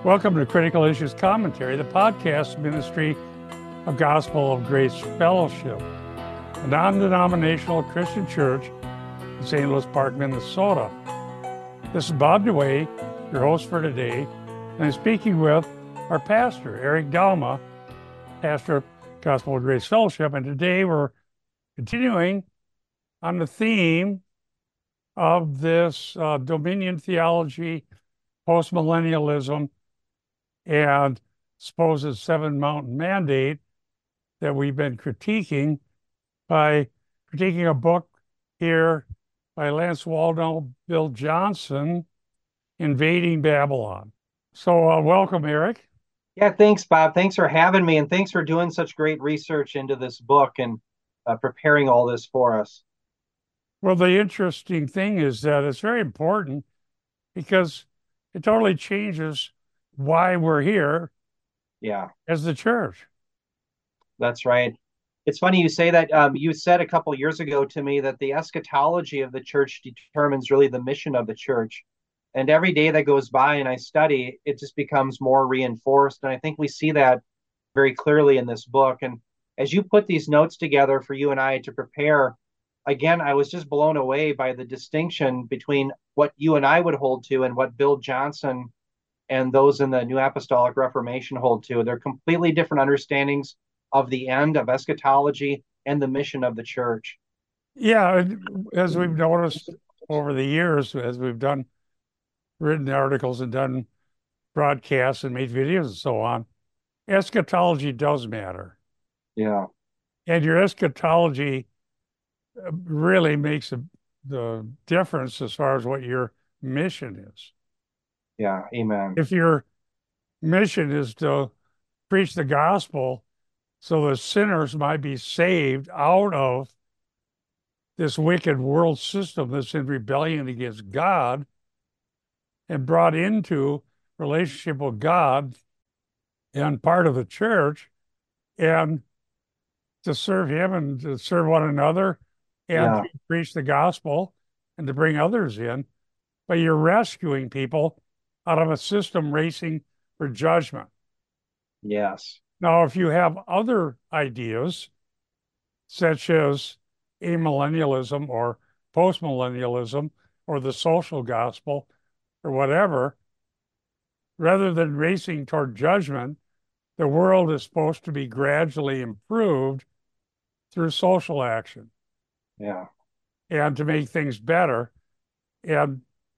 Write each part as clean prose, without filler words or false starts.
Welcome to Critical Issues Commentary, the podcast ministry of Gospel of Grace Fellowship, a non-denominational Christian church in St. Louis Park, Minnesota. This is Bob DeWay, your host for today, and I'm speaking with our pastor, Eric Dalma, pastor of Gospel of Grace Fellowship, and today we're continuing on the theme of this dominion theology, postmillennialism, and supposed seven mountain mandate that we've been critiquing by critiquing a book here by Lance Wallnau, Bill Johnson, Invading Babylon. So welcome, Eric. Yeah, thanks, Bob. Thanks for having me, and thanks for doing such great research into this book and preparing all this for us. Well, the interesting thing is that it's very important because it totally changes why we're here as the church. That's right. It's funny you say that. You said a couple years ago to me that the eschatology of the church determines really the mission of the church. And every day that goes by and I study, it just becomes more reinforced. And I think we see that very clearly in this book. And as you put these notes together for you and I to prepare, again, I was just blown away by the distinction between what you and I would hold to and what Bill Johnson and those in the New Apostolic Reformation hold to. They're completely different understandings of the end of eschatology and the mission of the church. Yeah, as we've noticed over the years, as we've done written articles and done broadcasts and made videos and so on, eschatology does matter. Yeah. And your eschatology really makes the difference as far as what your mission is. Yeah, amen. If your mission is to preach the gospel so the sinners might be saved out of this wicked world system that's in rebellion against God and brought into relationship with God and part of the church, and to serve Him and to serve one another and to preach the gospel and to bring others in, but you're rescuing people out of a system racing for judgment. Yes. Now, if you have other ideas, such as amillennialism or postmillennialism or the social gospel or whatever, rather than racing toward judgment, the world is supposed to be gradually improved through social action. Yeah. And to make things better. And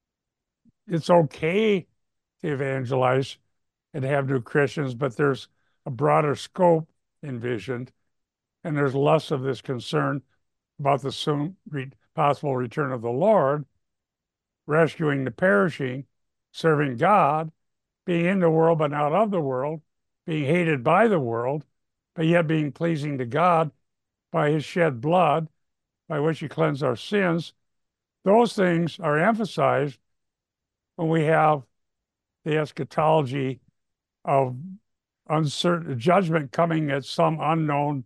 it's okay to evangelize and have new Christians, but there's a broader scope envisioned, and there's less of this concern about the soon possible return of the Lord, rescuing the perishing, serving God, being in the world but not of the world, being hated by the world, but yet being pleasing to God by His shed blood, by which He cleansed our sins. Those things are emphasized when we have the eschatology of uncertain judgment coming at some unknown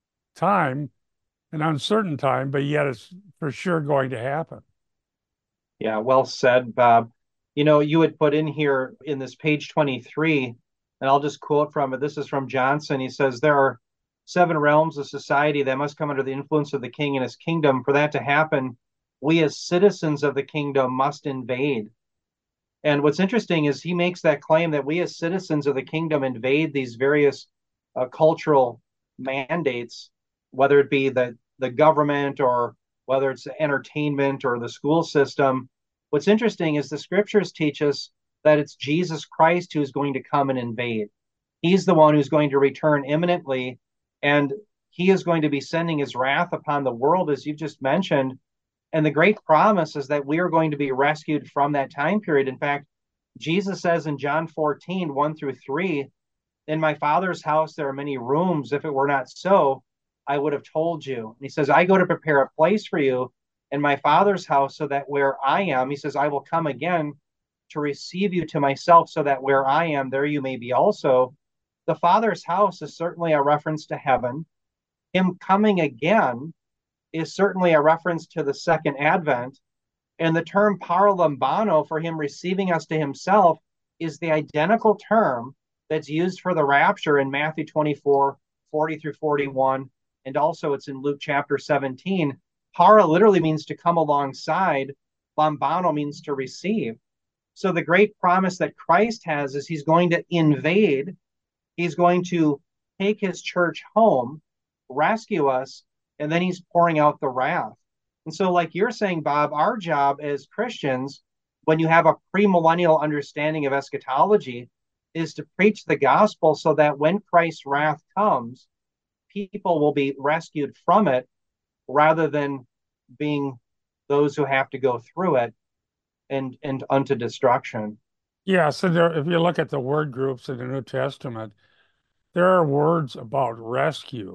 time, an uncertain time, but yet it's for sure going to happen. Yeah, well said, Bob. You know, you had put in here in this page 23, and I'll just quote from it. This is from Johnson. He says, there are 7 realms of society that must come under the influence of the king and his kingdom. For that to happen, we as citizens of the kingdom must invade. And what's interesting is he makes that claim that we as citizens of the kingdom invade these various cultural mandates, whether it be the government or whether it's entertainment or the school system. What's interesting is the scriptures teach us that it's Jesus Christ who's going to come and invade. He's the one who's going to return imminently, and He is going to be sending His wrath upon the world, as you've just mentioned. And the great promise is that we are going to be rescued from that time period. In fact, Jesus says in John 14, 1-3, in my Father's house there are many rooms. If it were not so, I would have told you. And He says, I go to prepare a place for you in my Father's house, so that where I am, He says, I will come again to receive you to myself, so that where I am, there you may be also. The Father's house is certainly a reference to heaven. Him coming again is certainly a reference to the second advent. And the term paralambano, for Him receiving us to Himself, is the identical term that's used for the rapture in Matthew 24, 40 through 41. And also it's in Luke chapter 17. Para literally means to come alongside. Lambano means to receive. So the great promise that Christ has is he's going to invade. He's going to take his church home, rescue us, and then he's pouring out the wrath. And so, like you're saying, Bob, our job as Christians, when you have a premillennial understanding of eschatology, is to preach the gospel so that when Christ's wrath comes, people will be rescued from it rather than being those who have to go through it and unto destruction. Yeah, so there, if you look at the word groups in the New Testament, there are words about rescue.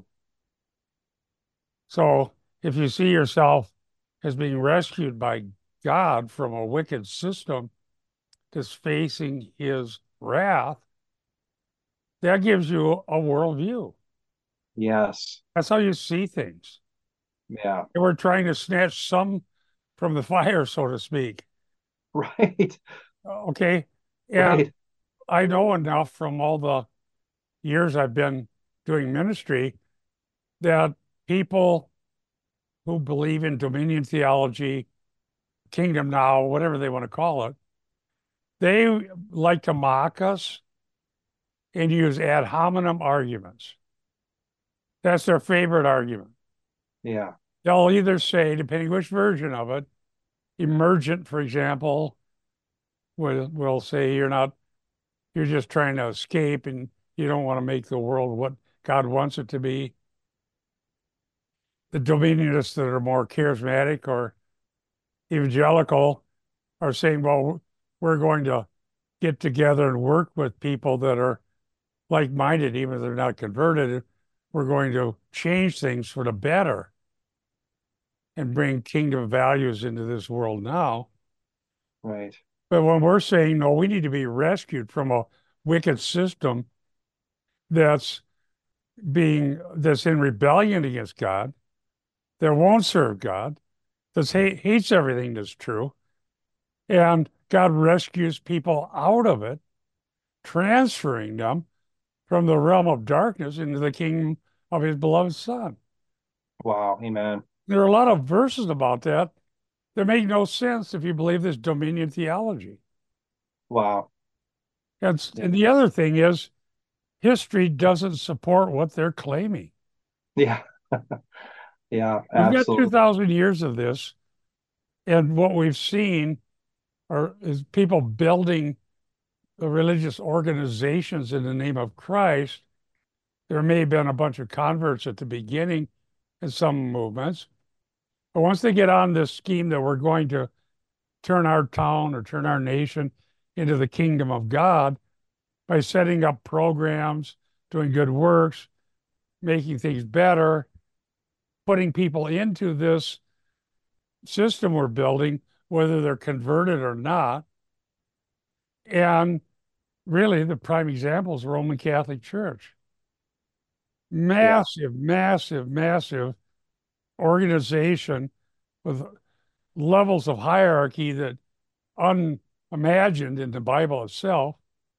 So if you see yourself as being rescued by God from a wicked system that's facing his wrath, that gives you a worldview. Yes. That's how you see things. Yeah. And we're trying to snatch some from the fire, so to speak. Right. Okay. And Right. I know enough from all the years I've been doing ministry that people who believe in dominion theology, kingdom now, whatever they want to call it, they like to mock us and use ad hominem arguments. That's their favorite argument. Yeah. They'll either say, depending which version of it, emergent, for example, will say you're just trying to escape and you don't want to make the world what God wants it to be. The dominionists that are more charismatic or evangelical are saying, well, we're going to get together and work with people that are like-minded, even if they're not converted. We're going to change things for the better and bring kingdom values into this world now. Right. But when we're saying, no, we need to be rescued from a wicked system that's that's in rebellion against God, that won't serve God, that hates everything that's true, and God rescues people out of it, transferring them from the realm of darkness into the kingdom of his beloved Son. Wow. Amen. There are a lot of verses about that that make no sense if you believe this dominion theology. Wow. And Yeah. the other thing is, history doesn't support what they're claiming. Yeah. Yeah. We've got Absolutely. 2,000 years of this, and what we've seen is people building the religious organizations in the name of Christ. There may have been a bunch of converts at the beginning in some movements, but once they get on this scheme that we're going to turn our town or turn our nation into the kingdom of God by setting up programs, doing good works, making things better, putting people into this system we're building, whether they're converted or not. And really, the prime example is the Roman Catholic Church. Yeah. Massive, massive, massive organization with levels of hierarchy that unimagined in the Bible itself,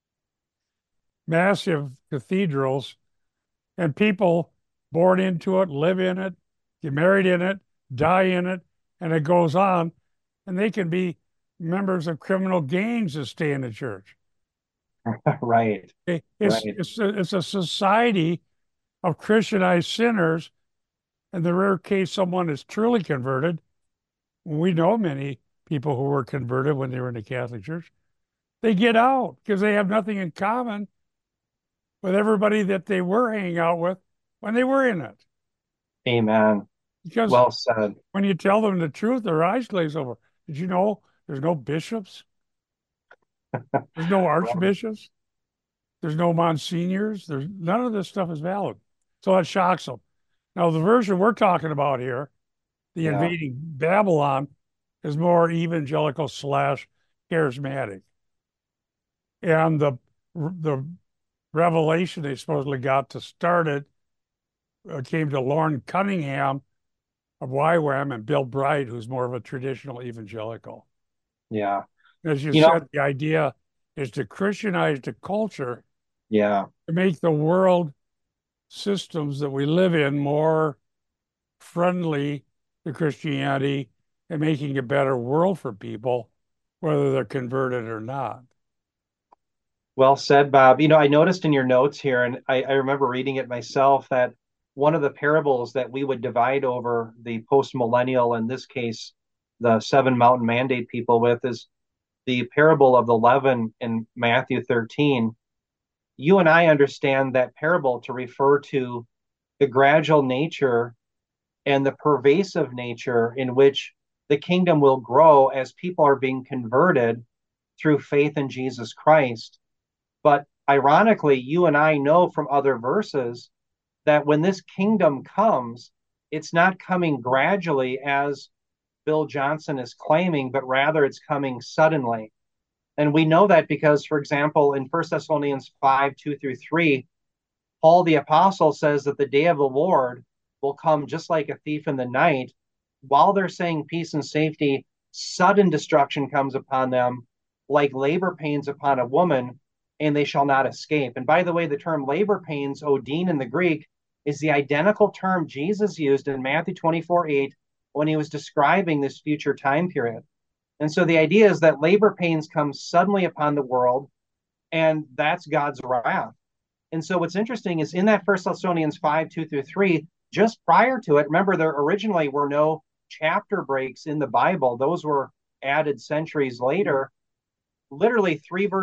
massive cathedrals, and people born into it, live in it, get married in it, die in it, and it goes on. And they can be members of criminal gangs that stay in the church. Right. It's Right. it's a society of Christianized sinners. In the rare case someone is truly converted, we know many people who were converted when they were in the Catholic Church. They get out because they have nothing in common with everybody that they were hanging out with when they were in it. Amen. Because Well said. when you tell them the truth, their eyes glaze over. Did you know there's no bishops? There's no Right. archbishops? There's no monsignors? There's none of this stuff is valid. So that shocks them. Now, the version we're talking about here, the Yeah. invading Babylon, is more evangelical slash charismatic. And the revelation they supposedly got to start it came to Lauren Cunningham of YWAM and Bill Bright, who's more of a traditional evangelical. Yeah. As you You know, said, the idea is to Christianize the culture Yeah. to make the world systems that we live in more friendly to Christianity and making a better world for people, whether they're converted or not. Well said, Bob. I noticed in your notes here, and I remember reading it myself, that one of the parables that we would divide over the post-millennial, in this case, the seven mountain mandate people with, is the parable of the leaven in Matthew 13. You and I understand that parable to refer to the gradual nature and the pervasive nature in which the kingdom will grow as people are being converted through faith in Jesus Christ. But ironically, you and I know from other verses that when this kingdom comes, it's not coming gradually as Bill Johnson is claiming, but rather it's coming suddenly. And we know that because, for example, in 1 Thessalonians 5 2 through 3, Paul the Apostle says that the day of the Lord will come just like a thief in the night. While they're saying peace and safety, sudden destruction comes upon them like labor pains upon a woman, and they shall not escape. And by the way, the term labor pains, odin in the Greek, is the identical term Jesus used in Matthew 24:8 when he was describing this future time period. And so the idea is that labor pains come suddenly upon the world, and that's God's wrath. And so what's interesting is in that First Thessalonians 5, 2 through 3, just prior to it, remember there originally were no chapter breaks in the Bible. Those were added centuries later. Literally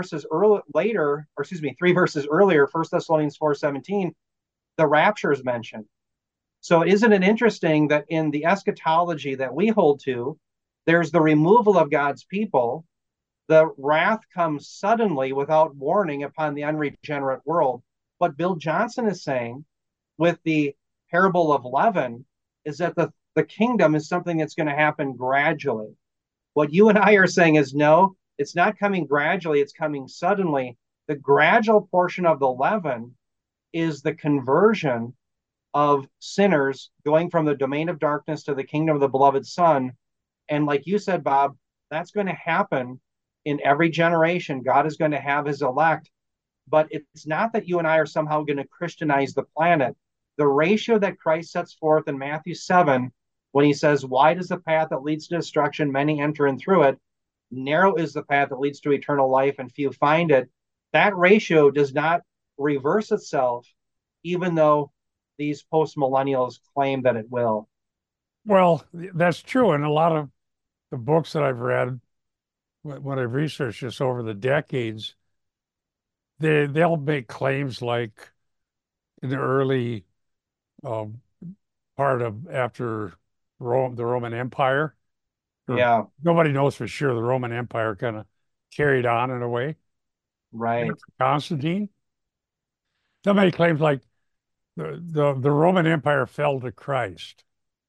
3 verses earlier, 1 Thessalonians 4:17, the rapture is mentioned. So isn't it interesting that in the eschatology that we hold to, there's the removal of God's people. The wrath comes suddenly without warning upon the unregenerate world. What Bill Johnson is saying with the parable of leaven is that the kingdom is something that's going to happen gradually. What you and I are saying is no, it's not coming gradually, it's coming suddenly. The gradual portion of the leaven is the conversion of sinners going from the domain of darkness to the kingdom of the beloved Son. And like you said, Bob, that's going to happen in every generation. God is going to have his elect, but it's not that you and I are somehow going to Christianize the planet. The ratio that Christ sets forth in Matthew 7, when he says, wide is the path that leads to destruction, many enter in through it. Narrow is the path that leads to eternal life, and few find it. That ratio does not reverse itself, even though these post millennials claim that it will. Well, that's true. And a lot of the books that I've read, when I've researched this over the decades, they'll make claims like in the early um, part of after Rome, the Roman Empire, or Yeah, nobody knows for sure the Roman Empire kind of carried on in a way. right. After Constantine, they'll make claims like the Roman Empire fell to Christ.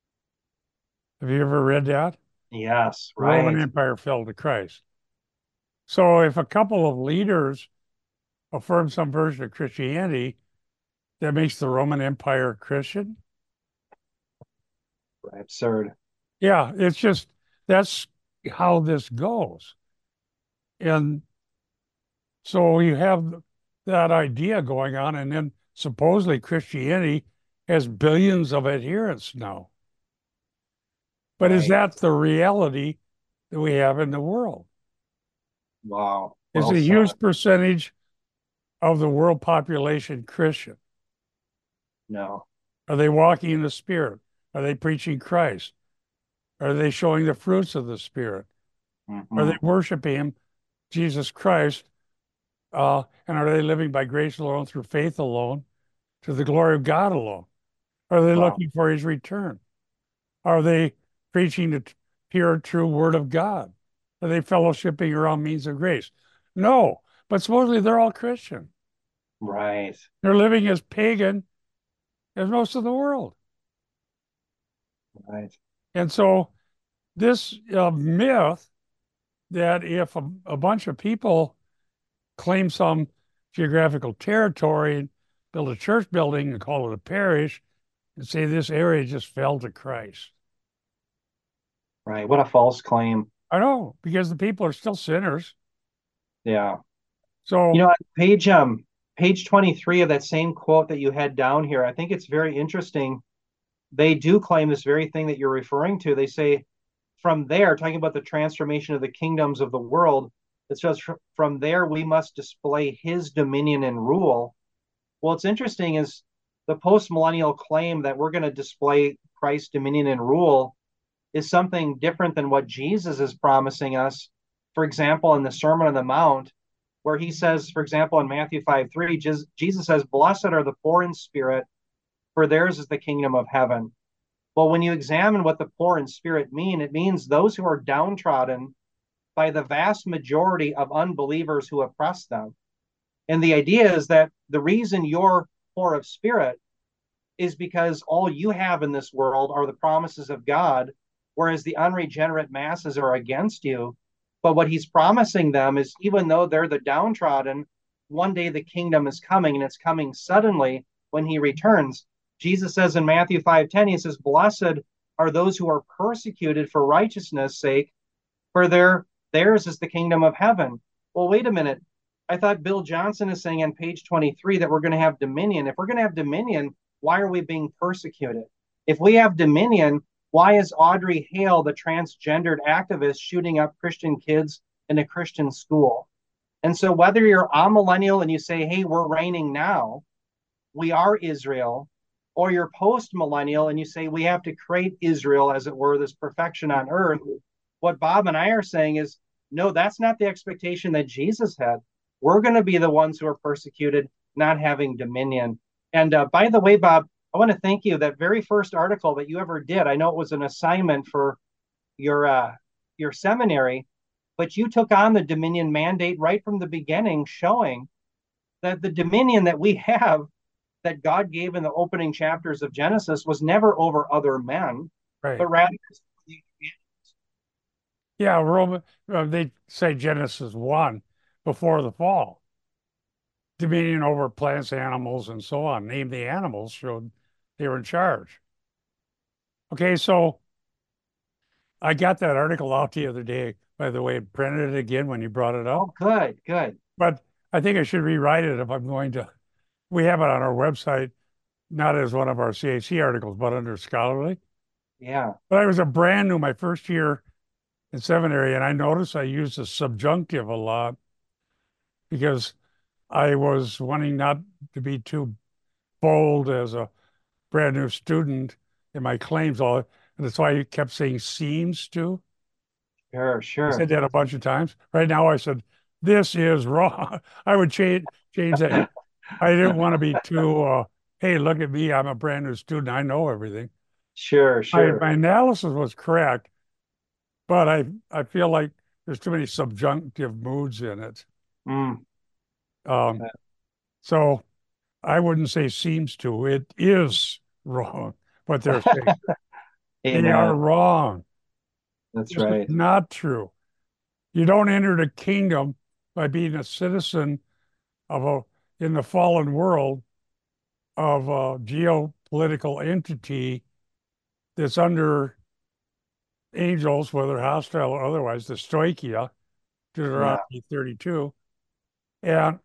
Have you ever read that? Yes, The Roman right. Empire fell to Christ. So if a couple of leaders affirm some version of Christianity that makes the Roman Empire Christian, Right. Absurd. yeah, it's just that's how this goes. And so you have that idea going on, and then supposedly Christianity has billions of adherents now. But is Right. that the reality that we have in the world? Wow. Is Well a said. huge percentage of the world population Christian? No. Are they walking in the Spirit? Are they preaching Christ? Are they showing the fruits of the Spirit? Are they Hmm. worshiping Him, Jesus Christ? And are they living by grace alone, through faith alone, to the glory of God alone? Are they Wow. looking for His return? Are they preaching the pure, true Word of God? Are they fellowshipping around means of grace? No, but supposedly they're all Christian. Right. They're living as pagan as most of the world. Right. And so this myth that if a bunch of people claim some geographical territory and build a church building and call it a parish and say this area just fell to Christ. Right. What a false claim. I know, because the people are still sinners. Yeah. So, On page 23 of that same quote that you had down here, I think it's very interesting. They do claim this very thing that you're referring to. They say from there, talking about the transformation of the kingdoms of the world, it says from there we must display his dominion and rule. Well, what's interesting is the post-millennial claim that we're going to display Christ's dominion and rule is something different than what Jesus is promising us. For example, in the Sermon on the Mount, where he says, for example, in Matthew 5:3, Jesus says, "Blessed are the poor in spirit, for theirs is the kingdom of heaven." Well, when you examine what the poor in spirit mean, it means those who are downtrodden by the vast majority of unbelievers who oppress them. And the idea is that the reason you're poor of spirit is because all you have in this world are the promises of God, whereas the unregenerate masses are against you. But what he's promising them is even though they're the downtrodden, one day the kingdom is coming and it's coming suddenly when he returns. Jesus says in Matthew 5:10, he says, "Blessed are those who are persecuted for righteousness' sake, for theirs is the kingdom of heaven." Well, wait a minute. I thought Bill Johnson is saying on page 23 that we're going to have dominion. If we're going to have dominion, why are we being persecuted? If we have dominion, why is Audrey Hale, the transgendered activist, shooting up Christian kids in a Christian school? And so, whether you're a millennial and you say, hey, we're reigning now, we are Israel, or you're post millennial and you say, we have to create Israel, as it were, this perfection on earth, what Bob and I are saying is, no, that's not the expectation that Jesus had. We're going to be the ones who are persecuted, not having dominion. And by the way, Bob, I want to thank you. That very first article that you ever did, I know it was an assignment for your seminary, but you took on the dominion mandate right from the beginning, showing that the dominion that we have, that God gave in the opening chapters of Genesis, was never over other men, right. but rather. Yeah, they say Genesis 1 before the fall. Dominion over plants, animals, and so on. Name the animals showed they were in charge. Okay, so I got that article out the other day, by the way, printed it again when you brought it up. Oh, good, good. But I think I should rewrite it if I'm going to. We have it on our website, not as one of our CAC articles, but under scholarly. Yeah. But I was a brand new my first year in seminary, and I noticed I used the subjunctive a lot because I was wanting not to be too bold as a brand new student in my claims. And that's why I kept saying seems to. Sure, I sure. said that a bunch of times. Right now, I said, this is wrong. I would change that. I didn't want to be too, hey, look at me. I'm a brand new student. I know everything. Sure, My sure. analysis was correct, but I feel like there's too many subjunctive moods in it. Mm. Um, so I wouldn't say seems to. It is wrong what they're saying. They Amen. are wrong. That's This is right. not true. You don't enter the kingdom by being a citizen of in the fallen world of a geopolitical entity that's under angels, whether hostile or otherwise, the stoichia, Yeah, Deuteronomy 32. And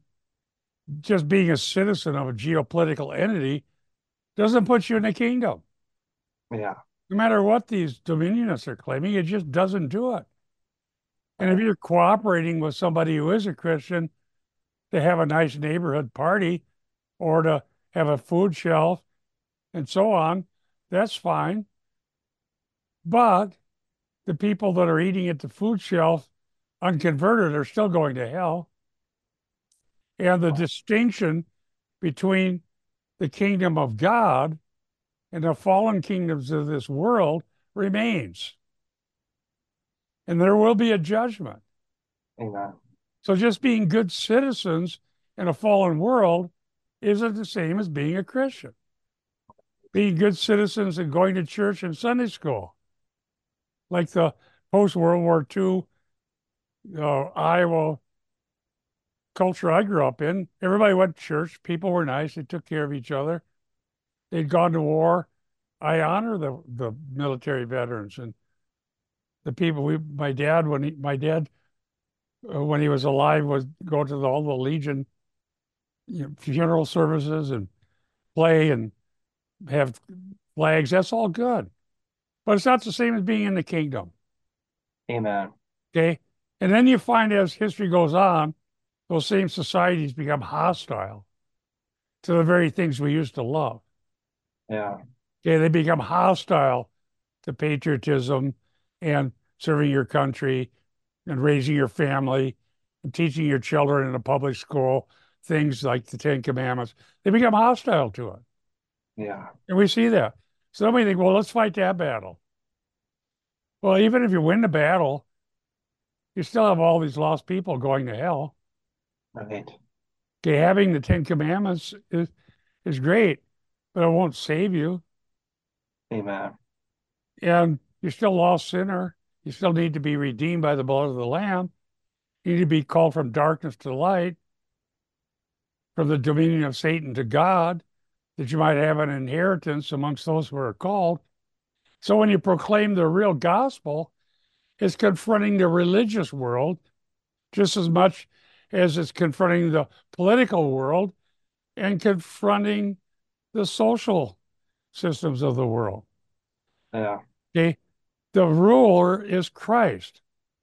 just being a citizen of a geopolitical entity doesn't put you in the kingdom. yeah. No matter what these dominionists are claiming, it just doesn't do it. And if you're cooperating with somebody who is a Christian to have a nice neighborhood party or to have a food shelf and so on, that's fine. But the people that are eating at the food shelf unconverted are still going to hell. And the distinction between the kingdom of God and the fallen kingdoms of this world remains. And there will be a judgment. Amen. So just being good citizens in a fallen world isn't the same as being a Christian. Being good citizens and going to church and Sunday school, like the post-World War II Iowa culture I grew up in. Everybody went to church. People were nice. They took care of each other. They'd gone to war. I honor the military veterans and the people. My dad when he was alive was go to all the Legion, funeral services and play and have flags. That's all good, but it's not the same as being in the kingdom. Amen. Okay, and then you find as history goes on, those same societies become hostile to the very things we used to love. Yeah. Okay, they become hostile to patriotism and serving your country and raising your family and teaching your children in a public school things like the Ten Commandments. They become hostile to it. Yeah. And we see that. So then we think, well, let's fight that battle. Well, even if you win the battle, you still have all these lost people going to hell. Right. Okay, having the Ten Commandments is great, but it won't save you. Amen. And you're still a lost sinner. You still need to be redeemed by the blood of the Lamb. You need to be called from darkness to light, from the dominion of Satan to God, that you might have an inheritance amongst those who are called. So when you proclaim the real gospel, it's confronting the religious world just as much as it's confronting the political world and confronting the social systems of the world. Yeah. Okay? The ruler is Christ.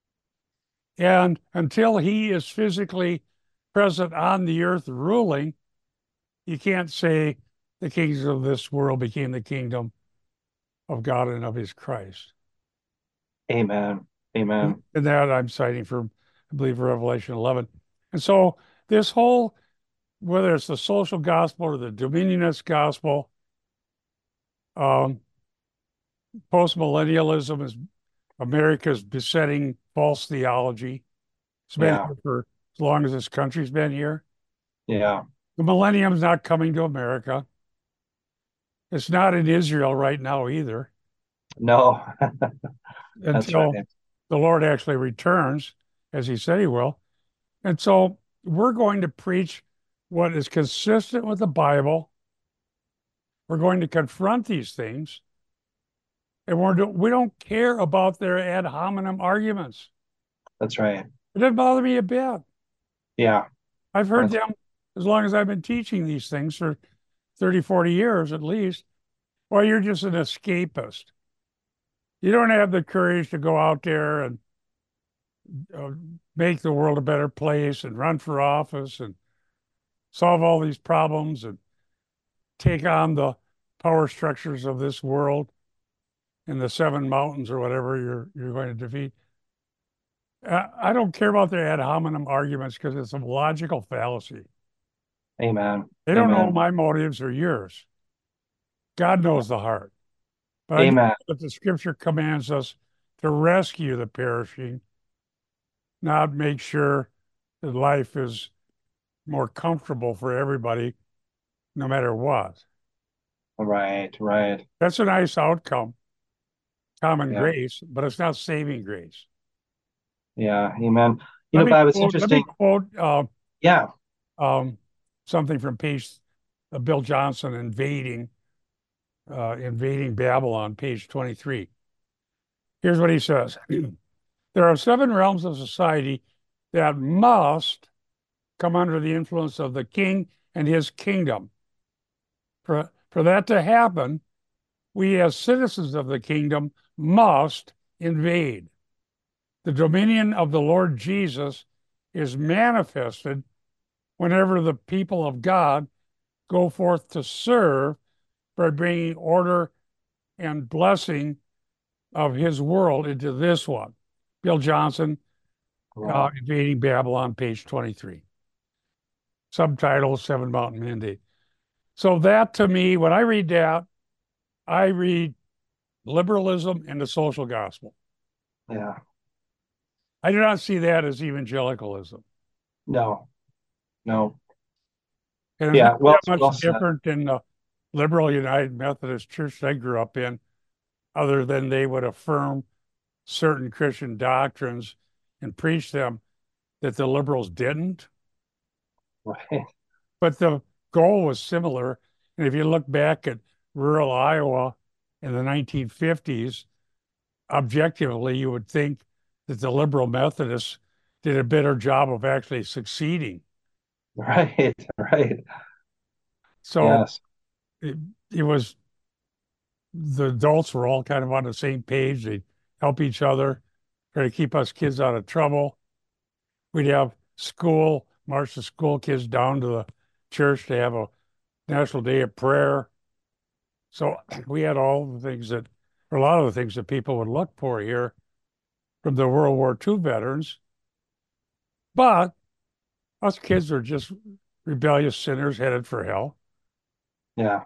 And until he is physically present on the earth ruling, you can't say the kings of this world became the kingdom of God and of his Christ. Amen. And Amen. that I'm citing from, I believe, Revelation 11. And so this whole, whether it's the social gospel or the dominionist gospel, um, postmillennialism is America's besetting false theology. It's been Yeah. here for as long as this country's been here. Yeah. The millennium's not coming to America. It's not in Israel right now either No, that's until right. the Lord actually returns, as he said he will. And so we're going to preach what is consistent with the Bible. We're going to confront these things, and we don't care about their ad hominem arguments. That's right. It doesn't bother me a bit. Yeah. I've heard That's them as long as I've been teaching these things for 30, 40 years at least. Well, you're just an escapist. You don't have the courage to go out there and uh, make the world a better place and run for office and solve all these problems and take on the power structures of this world in the seven mountains or whatever you're going to defeat. I don't care about their ad hominem arguments because it's a logical fallacy. Amen. They don't know Amen. my motives or yours. God knows the heart. But I know Amen. that the scripture commands us to rescue the perishing, not make sure that life is more comfortable for everybody, no matter what. Right. Right. That's a nice outcome, common Yeah. grace, but it's not saving grace. Yeah. Amen. Let me Bob, it's quote, let me interesting. quote Yeah. um, something from page Bill Johnson invading Babylon, page 23. Here's what he says. There are seven realms of society that must come under the influence of the king and his kingdom. For that to happen, we as citizens of the kingdom must invade. The dominion of the Lord Jesus is manifested whenever the people of God go forth to serve by bringing order and blessing of his world into this one. Bill Johnson, Wow. Invading Babylon, page 23. Subtitle, Seven Mountain Mandate. So that to me, when I read that, I read liberalism and the social gospel. Yeah. I do not see that as evangelicalism. No. No. And it's not Yeah. that Well, much well said. different than the liberal United Methodist Church I grew up in, other than they would affirm certain Christian doctrines and preach them that the liberals didn't. Right. But the goal was similar. And if you look back at rural Iowa in the 1950s, objectively, you would think that the liberal Methodists did a better job of actually succeeding. Right, right. So Yes. it, it was the adults were all kind of on the same page. They'd help each other, try to keep us kids out of trouble. We'd have school, march the school kids down to the church to have a national day of prayer. So we had all the things that, or a lot of the things that people would look for here from the World War II veterans. But us kids are just rebellious sinners headed for hell. Yeah.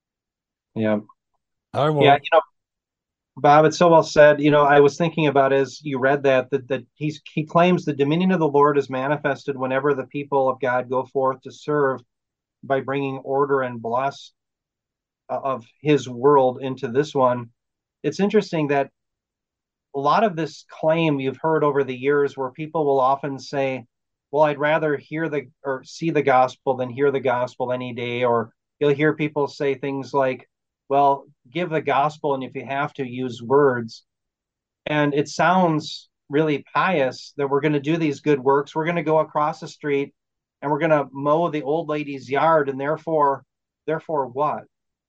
Yeah. I Yeah. will. Bob, it's so well said. I was thinking about as you read that he claims the dominion of the Lord is manifested whenever the people of God go forth to serve by bringing order and bless of his world into this one. It's interesting that a lot of this claim you've heard over the years where people will often say, well, I'd rather hear the or see the gospel than hear the gospel any day. Or you'll hear people say things like, well, give the gospel and if you have to use words. And it sounds really pious that we're going to do these good works. We're going to go across the street and we're going to mow the old lady's yard. And therefore what?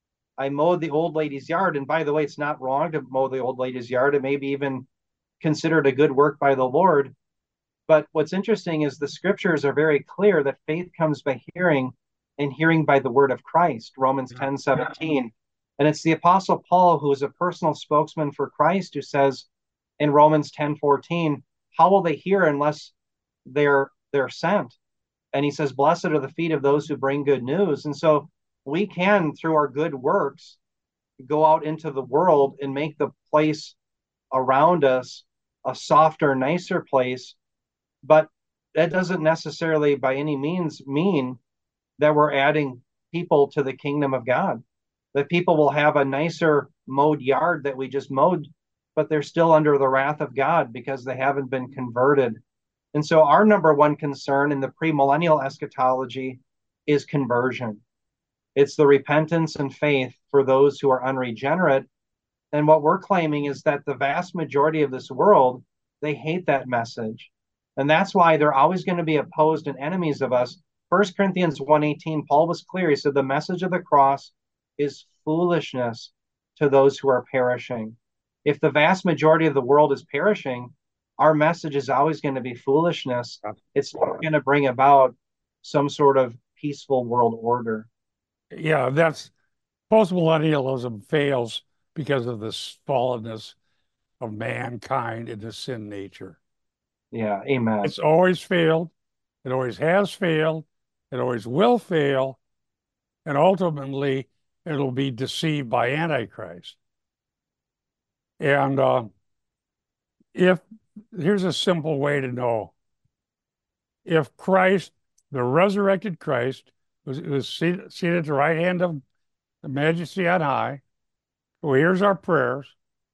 I mowed the old lady's yard. And by the way, it's not wrong to mow the old lady's yard. It may be even considered a good work by the Lord. But what's interesting is the scriptures are very clear that faith comes by hearing and hearing by the word of Christ, Romans 10:17. And it's the Apostle Paul, who is a personal spokesman for Christ, who says in Romans 10:14, how will they hear unless they're sent? And he says, blessed are the feet of those who bring good news. And so we can, through our good works, go out into the world and make the place around us a softer, nicer place. But that doesn't necessarily by any means mean that we're adding people to the kingdom of God. That people will have a nicer mowed yard that we just mowed, but they're still under the wrath of God because they haven't been converted. And so our number one concern in the premillennial eschatology is conversion. It's the repentance and faith for those who are unregenerate. And what we're claiming is that the vast majority of this world, they hate that message. And that's why they're always going to be opposed and enemies of us. 1 Corinthians 1:18, Paul was clear. He said, the message of the cross is foolishness to those who are perishing. If the vast majority of the world is perishing, our message is always going to be foolishness. It's not going to bring about some sort of peaceful world order. Yeah, that's postmillennialism fails because of this fallenness of mankind and the sin nature. Yeah, amen. It's always failed. It always has failed. It always will fail. And ultimately, it'll be deceived by Antichrist. And if here's a simple way to know if Christ, the resurrected Christ, was seated at the right hand of the Majesty on high, who hears our prayers,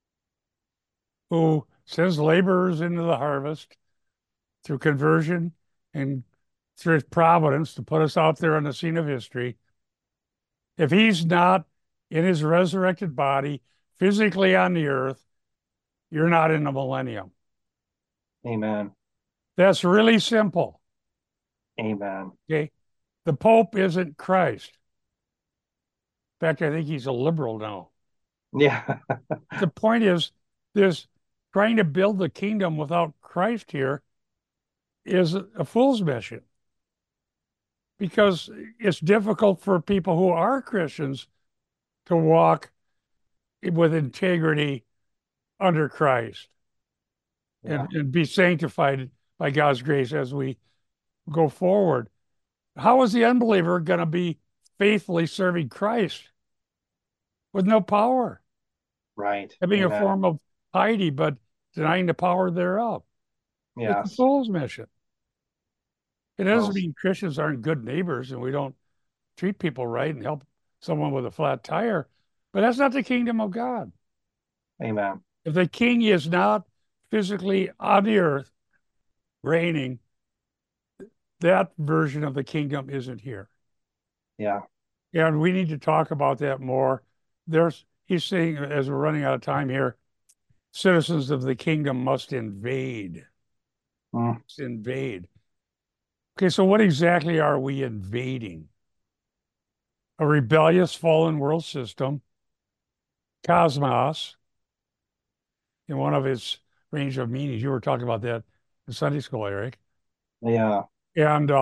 who sends laborers into the harvest through conversion and through his providence to put us out there on the scene of history. If he's not in his resurrected body, physically on the earth, you're not in the millennium. Amen. That's really simple. Amen. Okay. The Pope isn't Christ. In fact, I think he's a liberal now. Yeah. The point is, this trying to build the kingdom without Christ here is a fool's mission because it's difficult for people who are Christians to walk with integrity under Christ Yeah. and be sanctified by God's grace as we go forward. How is the unbeliever going to be faithfully serving Christ with no power, Right. having a Amen. form of piety, but denying the power thereof? It's a Yes. fool's mission. It Well, doesn't mean Christians aren't good neighbors and we don't treat people right and help someone with a flat tire, but that's not the kingdom of God. amen. If the king is not physically on the earth reigning, that version of the kingdom isn't here. Yeah. And we need to talk about that more. He's saying, as we're running out of time here, citizens of the kingdom must invade. Mm. Invade. Okay, so what exactly are we invading? A rebellious fallen world system, cosmos, in one of its range of meanings. You were talking about that in Sunday school, Eric. Yeah. And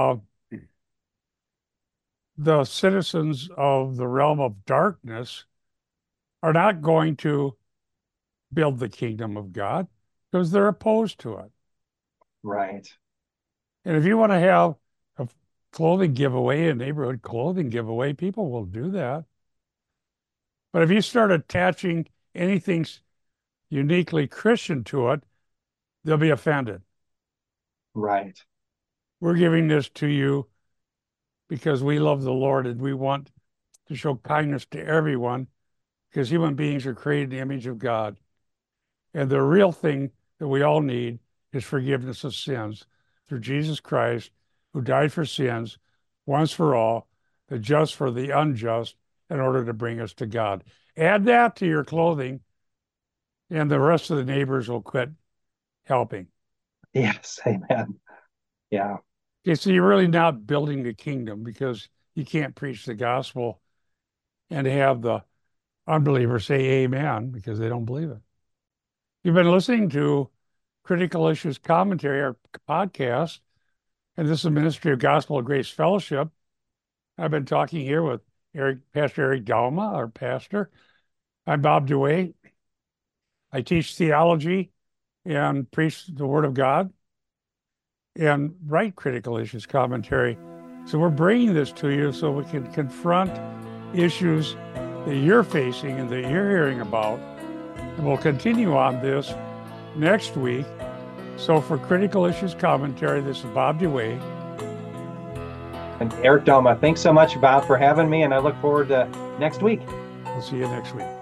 the citizens of the realm of darkness are not going to build the kingdom of God because they're opposed to it. Right. And if you want to have a clothing giveaway, a neighborhood clothing giveaway, people will do that. But if you start attaching anything uniquely Christian to it, they'll be offended. Right. We're giving this to you because we love the Lord and we want to show kindness to everyone because human beings are created in the image of God. And the real thing that we all need is forgiveness of sins through Jesus Christ, who died for sins once for all, the just for the unjust, in order to bring us to God. Add that to your clothing, and the rest of the neighbors will quit helping. Yes. Amen. Yeah. Okay, so you're really not building the kingdom because you can't preach the gospel and have the unbelievers say amen because they don't believe it. You've been listening to Critical Issues Commentary, our podcast, and this is the Ministry of Gospel of Grace Fellowship. I've been talking here with Pastor Eric Dalma, our pastor. I'm Bob DeWay. I teach theology and preach the Word of God and write Critical Issues Commentary. So we're bringing this to you so we can confront issues that you're facing and that you're hearing about. And we'll continue on this next week. So for Critical Issues Commentary, this is Bob DeWay. And Eric Dalma, thanks so much, Bob, for having me, and I look forward to next week. We'll see you next week.